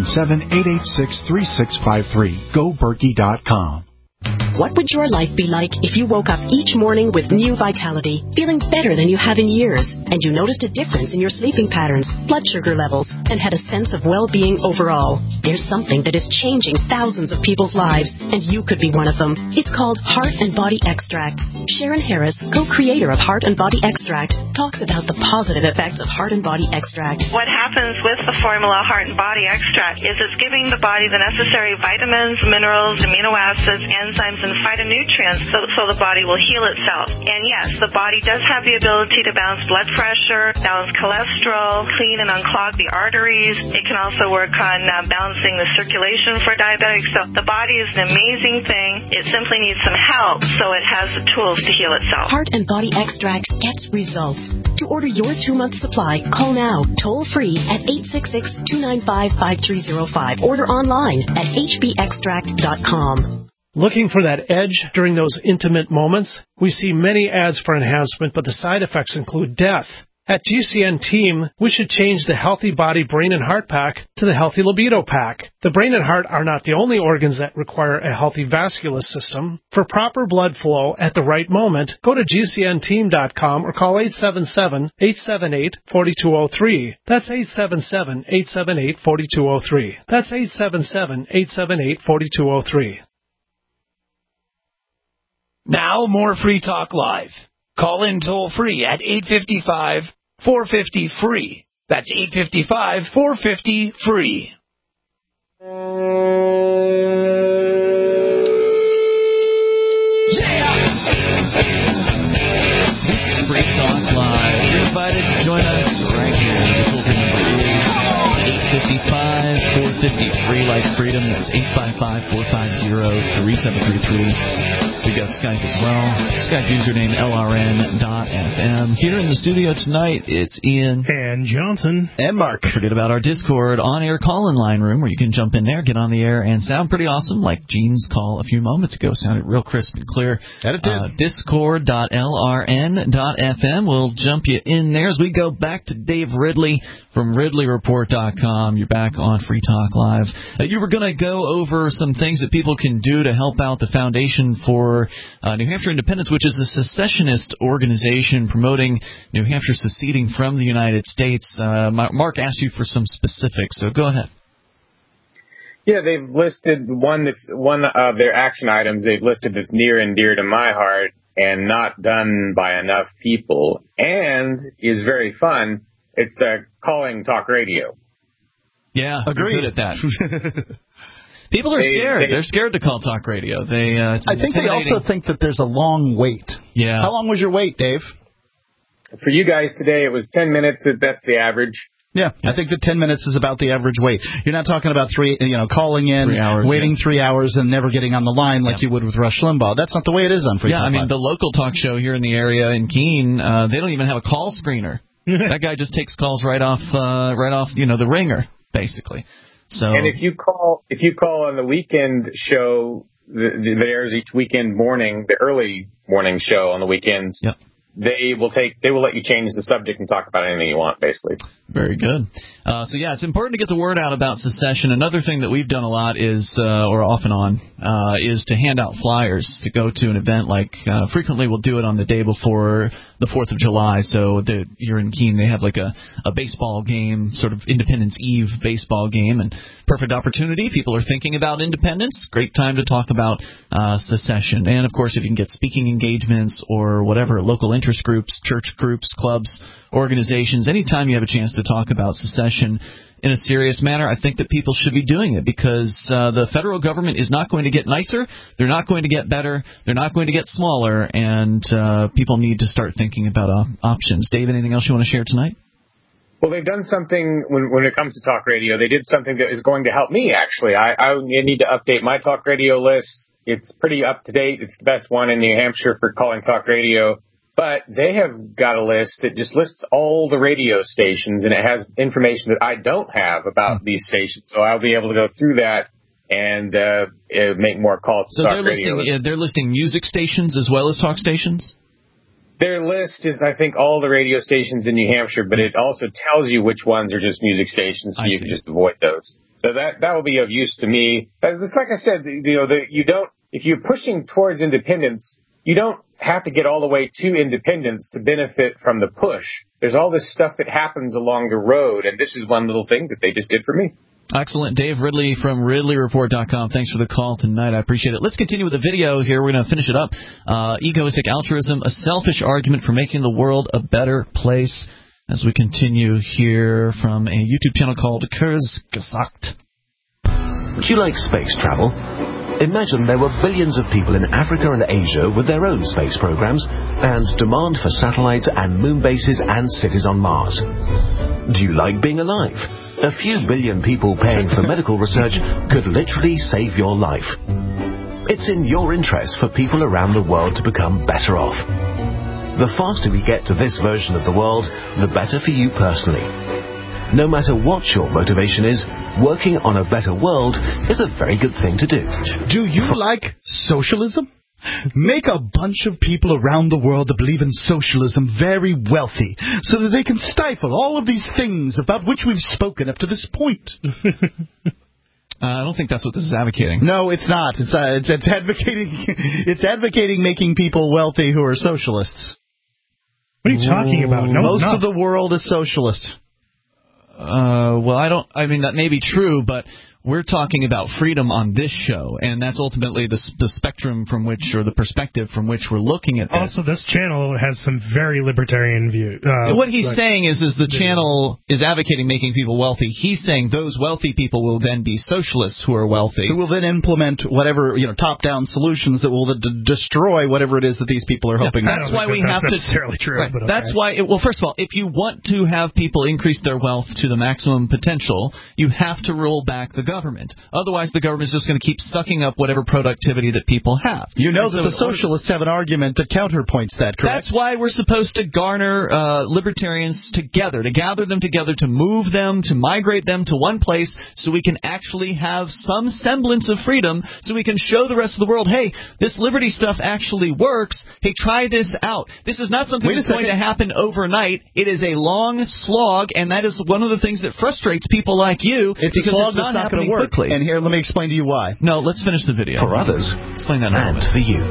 877-886-3653. GoBerkey.com. What would your life be like if you woke up each morning with new vitality, feeling better than you have in years, and you noticed a difference in your sleeping patterns, blood sugar levels, and had a sense of well-being overall? There's something that is changing thousands of people's lives, and you could be one of them. It's called Heart and Body Extract. Sharon Harris, co-creator of Heart and Body Extract, talks about the positive effects of Heart and Body Extract. What happens with the formula Heart and Body Extract is it's giving the body the necessary vitamins, minerals, amino acids, enzymes, and phytonutrients so the body will heal itself. And yes, the body does have the ability to balance blood pressure, balance cholesterol, clean and unclog the arteries. It can also work on balancing the circulation for diabetics. So the body is an amazing thing. It simply needs some help so it has the tools to heal itself. Heart and Body Extract gets results. To order your 2-month supply, call now, toll free at 866-295-5305. Order online at hbextract.com. Looking for that edge during those intimate moments? We see many ads for enhancement, but the side effects include death. At GCN Team, we should change the Healthy Body, Brain, and Heart Pack to the Healthy Libido Pack. The brain and heart are not the only organs that require a healthy vascular system. For proper blood flow at the right moment, go to GCNteam.com or call 877-878-4203. That's 877-878-4203. That's 877-878-4203. Now more Free Talk Live. Call in toll free at 855-450-FREE. That's 855-450-FREE. This is Free Talk Live. You're invited to join us right here. The toll-free number is 855-450-FREE, like freedom. That's 855-450-3733. We got Skype as well. Skype username LRN.FM. Here in the studio tonight, it's Ian. And Johnson. And Mark. Forget about our Discord on-air call-in line room where you can jump in there, get on the air, and sound pretty awesome like Gene's call a few moments ago. Sounded real crisp and clear. That it did. Discord.lrn.fm. We'll jump you in there as we go back to Dave Ridley from RidleyReport.com. You're back on Free Talk Live. You were going to go over some things that people can do to help out the Foundation for New Hampshire Independence, which is a secessionist organization promoting New Hampshire seceding from the United States. Mark asked you for some specifics, so go ahead. Yeah, they've listed one of their action items they've listed that's near and dear to my heart and not done by enough people and is very fun. It's calling talk radio. Yeah, agreed. Good at that. People are scared. They're scared to call talk radio. I think they also think that there's a long wait. Yeah. How long was your wait, Dave? For you guys today, it was 10 minutes. That's the average. Yeah, I think that 10 minutes is about the average wait. You're not talking about calling in, 3 hours, waiting 3 hours, and never getting on the line like you would with Rush Limbaugh. That's not the way it is on Free Talk Live. The local talk show here in the area in Keene, they don't even have a call screener. That guy just takes calls right off the ringer, basically. So, and if you call on the weekend show that airs each weekend morning, the early morning show on the weekends, yep. They will let you change the subject and talk about anything you want, basically. Very good. It's important to get the word out about secession. Another thing that we've done a lot is, or off and on, is to hand out flyers to go to an event. Like frequently we'll do it on the day before the 4th of July. So here in Keene they have like a baseball game, sort of Independence Eve baseball game, and perfect opportunity. People are thinking about independence. Great time to talk about secession. And of course, if you can get speaking engagements or whatever, local interest groups, church groups, clubs, organizations, anytime you have a chance to talk about secession, in a serious manner, I think that people should be doing it because the federal government is not going to get nicer. They're not going to get better. They're not going to get smaller, and people need to start thinking about options. Dave, anything else you want to share tonight? Well, they've done something when it comes to talk radio. They did something that is going to help me, actually. I need to update my talk radio list. It's pretty up to date. It's the best one in New Hampshire for calling talk radio. But they have got a list that just lists all the radio stations, and it has information that I don't have about these stations. So I'll be able to go through that and make more calls to talk radio. So they're listing music stations as well as talk stations? Their list is, I think, all the radio stations in New Hampshire, but it also tells you which ones are just music stations, so you can just avoid those. So that will be of use to me. It's like I said, if you're pushing towards independence, you don't have to get all the way to independence to benefit from the push. There's all this stuff that happens along the road, and this is one little thing that they just did for me. Excellent. Dave Ridley from RidleyReport.com. Thanks for the call tonight. I appreciate it. Let's continue with the video here. We're going to finish it up. Egoistic altruism, a selfish argument for making the world a better place. As we continue here from a YouTube channel called Kurzgesagt. Would you like space travel? Imagine there were billions of people in Africa and Asia with their own space programs and demand for satellites and moon bases and cities on Mars. Do you like being alive? A few billion people paying for medical research could literally save your life. It's in your interest for people around the world to become better off. The faster we get to this version of the world, the better for you personally. No matter what your motivation is, working on a better world is a very good thing to do. Do you like socialism? Make a bunch of people around the world that believe in socialism very wealthy so that they can stifle all of these things about which we've spoken up to this point. I don't think that's what this is advocating. No, it's not. It's advocating making people wealthy who are socialists. What are you talking about? No, most of the world is socialist. I mean, that may be true, but we're talking about freedom on this show, and that's ultimately the spectrum from which, or the perspective from which we're looking at this. Also, this channel has some very libertarian views. What he's saying is the channel is advocating making people wealthy. He's saying those wealthy people will then be socialists who are wealthy. Who will then implement whatever, top-down solutions that will destroy whatever it is that these people are hoping. That's why we have to. Necessarily true. Right, but okay. That's why. First of all, if you want to have people increase their wealth to the maximum potential, you have to roll back the government. Otherwise, the government is just going to keep sucking up whatever productivity that people have. You know that the socialists have an argument that counterpoints that, correct? That's why we're supposed to garner libertarians together, to gather them together, to move them, to migrate them to one place so we can actually have some semblance of freedom, so we can show the rest of the world, hey, this liberty stuff actually works. Hey, try this out. This is not something that's going to happen overnight. It is a long slog, and that is one of the things that frustrates people like you. It's a slog that's not going to work. Quickly. And here, let me explain to you why. No, let's finish the video. For others, explain that and for you.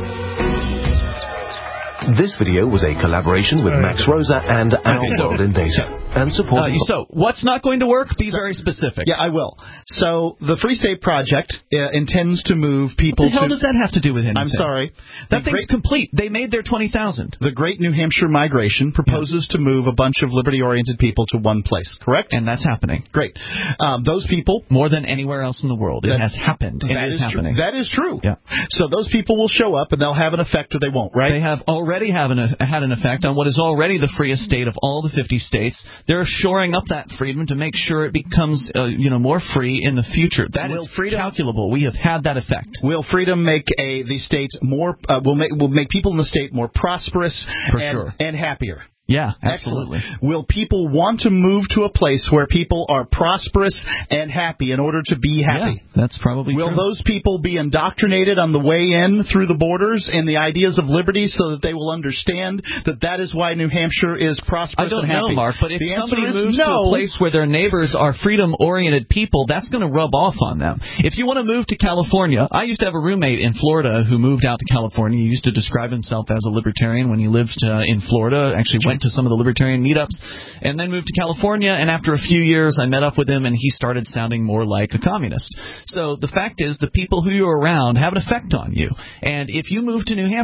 This video was a collaboration with Max Rosa and Our World in Data. And support. So, what's not going to work? Be very specific. Yeah, I will. So, the Free State Project intends to move people What the hell does that have to do with anything? I'm sorry. That thing's complete. They made their 20,000. The Great New Hampshire Migration proposes to move a bunch of liberty-oriented people to one place, correct? And that's happening. Great. Those people... More than anywhere else in the world. It has happened. It is happening. That is true. Yeah. So, those people will show up, and they'll have an effect or they won't, right? They have already had an effect on what is already the freest state of all the 50 states. They're shoring up that freedom to make sure it becomes more free in the future. That is calculable. We have had that effect. Will freedom make the state more? Will make people in the state more prosperous and happier? Yeah, absolutely. Excellent. Will people want to move to a place where people are prosperous and happy in order to be happy? Yeah, that's probably Will true. those people be indoctrinated on the way in through the borders and the ideas of liberty so that they will understand that is why New Hampshire is prosperous and happy? I don't know, Mark, but if somebody moves to a place where their neighbors are freedom-oriented people, that's going to rub off on them. If you want to move to California, I used to have a roommate in Florida who moved out to California. He used to describe himself as a libertarian when he lived in Florida, actually went to some of the libertarian meetups, and then moved to California, and after a few years I met up with him and he started sounding more like a communist. So the fact is the people who you're around have an effect on you, and if you move to New Hampshire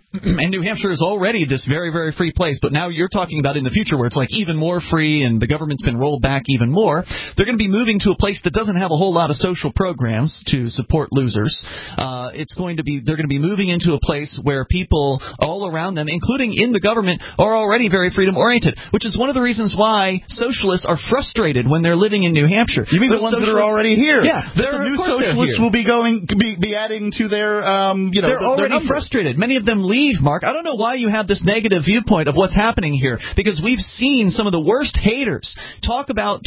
And New Hampshire is already this very, very free place, but now you're talking about in the future where it's like even more free and the government's been rolled back even more. They're going to be moving to a place that doesn't have a whole lot of social programs to support losers. They're going to be moving into a place where people all around them, including in the government, are already very freedom-oriented, which is one of the reasons why socialists are frustrated when they're living in New Hampshire. You mean the ones that are already here? Yeah, the new socialists will be adding to their, they're already frustrated. Many of them leave, Mark. I don't know why you have this negative viewpoint of what's happening here, because we've seen some of the worst haters talk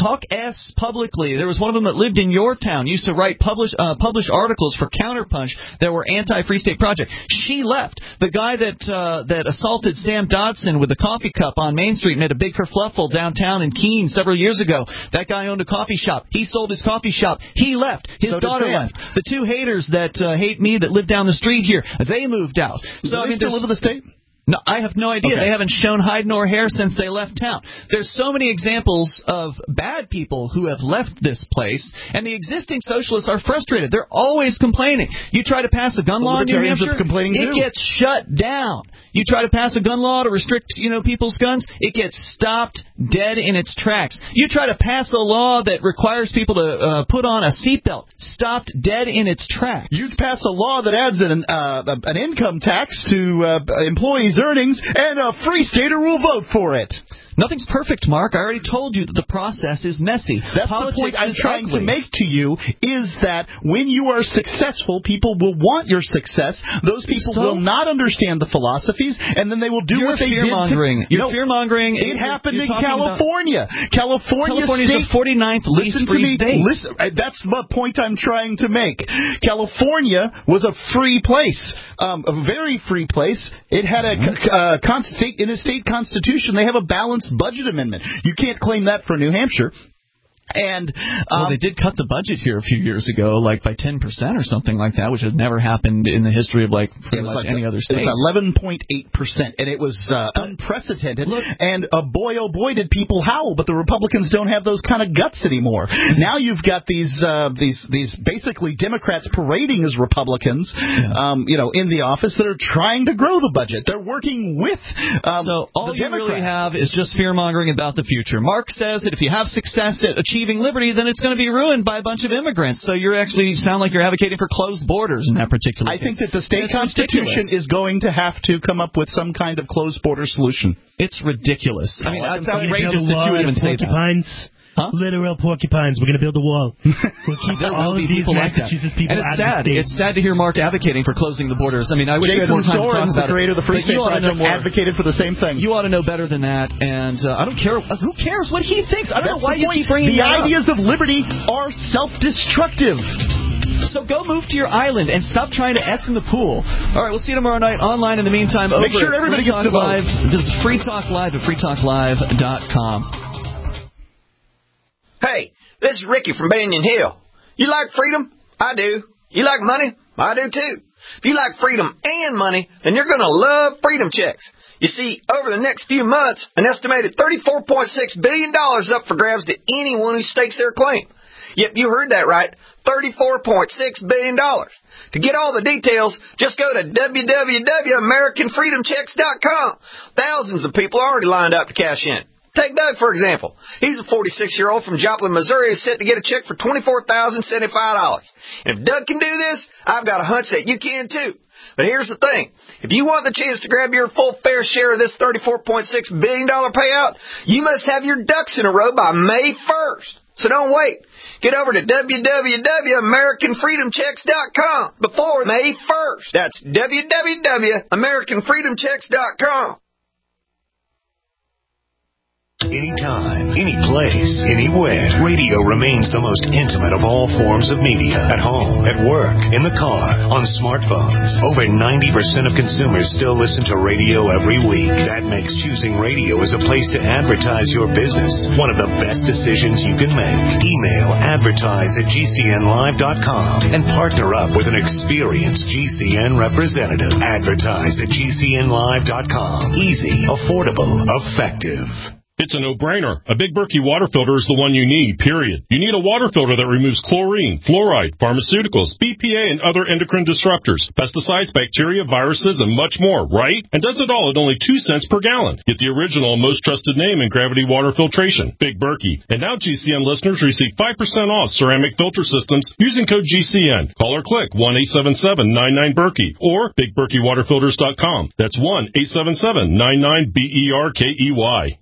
S publicly. There was one of them that lived in your town, used to publish articles for Counterpunch that were anti-Free State Project. She left. The guy that assaulted Sam Dodson with a coffee cup on Main Street and made a big kerfluffle downtown in Keene several years ago. That guy owned a coffee shop. He sold his coffee shop. He left. His daughter left. The two haters that hate me that live down the street here, they moved out. So do they still live in the state? No, I have no idea. Okay. They haven't shown hide nor hair since they left town. There's so many examples of bad people who have left this place, and the existing socialists are frustrated. They're always complaining. You try to pass a gun law in New Hampshire, it gets shut down. You try to pass a gun law to restrict, people's guns, it gets stopped dead in its tracks. You try to pass a law that requires people to put on a seatbelt, stopped dead in its tracks. You pass a law that adds an income tax to employees' earnings, and a free stater will vote for it. Nothing's perfect, Mark. I already told you that the process is messy. That's the point I'm trying to make to you, is that when you are successful, people will want your success. Those people will not understand the philosophies, and then they will do what they did. You're fear-mongering. It happened in California. California's the 49th least free state. That's the point I'm trying to make. California was a free place, a very free place. It had in a state constitution, they have a balanced budget amendment. You can't claim that for New Hampshire. And they did cut the budget here a few years ago, like by 10% or something like that, which has never happened in the history of pretty much any other state. It was 11.8%, and it was unprecedented. And boy, oh boy, did people howl. But the Republicans don't have those kind of guts anymore. Now you've got these basically Democrats parading as Republicans, in the office that are trying to grow the budget. They're working with so all you really have is just fear mongering about the future. Mark says that if you have success at achieving liberty, then it's going to be ruined by a bunch of immigrants. So you actually sound like you're advocating for closed borders in that particular case. I think that the state constitution is going to have to come up with some kind of closed border solution. It's ridiculous. I mean, it's outrageous that you would even say that. Huh? Literal porcupines. We're going to build a wall. We'll keep all of these people like that. People and it's sad. It's sad to hear Mark advocating for closing the borders. I mean, I wish we had more time to talk about it. The creator of the Free State Project, advocated for the same thing. You ought to know better than that. And I don't care. Who cares what he thinks? I don't know why you keep bringing the that up. ideas of liberty are self-destructive. So go move to your island and stop trying to S in the pool. All right, we'll see you tomorrow night online in the meantime. Make sure everybody gets to vote. This is Free Talk Live at freetalklive.com. Hey, this is Ricky from Banyan Hill. You like freedom? I do. You like money? I do too. If you like freedom and money, then you're going to love Freedom Checks. You see, over the next few months, an estimated $34.6 billion up for grabs to anyone who stakes their claim. Yep, you heard that right. $34.6 billion. To get all the details, just go to www.americanfreedomchecks.com. Thousands of people are already lined up to cash in. Take Doug, for example. He's a 46-year-old from Joplin, Missouri, who's set to get a check for $24,075. And if Doug can do this, I've got a hunch that you can too. But here's the thing. If you want the chance to grab your full fair share of this $34.6 billion payout, you must have your ducks in a row by May 1st. So don't wait. Get over to www.americanfreedomchecks.com before May 1st. That's www.americanfreedomchecks.com. Anytime, any place, anywhere, radio remains the most intimate of all forms of media. At home, at work, in the car, on smartphones. Over 90% of consumers still listen to radio every week. That makes choosing radio as a place to advertise your business one of the best decisions you can make. Email advertise@gcnlive.com and partner up with an experienced GCN representative. Advertise@gcnlive.com. Easy, affordable, effective. It's a no-brainer. A Big Berkey water filter is the one you need, period. You need a water filter that removes chlorine, fluoride, pharmaceuticals, BPA, and other endocrine disruptors, pesticides, bacteria, viruses, and much more, right? And does it all at only 2 cents per gallon. Get the original and most trusted name in gravity water filtration, Big Berkey. And now GCN listeners receive 5% off ceramic filter systems using code GCN. Call or click 1-877-99-BERKEY or BigBerkeyWaterFilters.com. That's 1-877-99-BERKEY.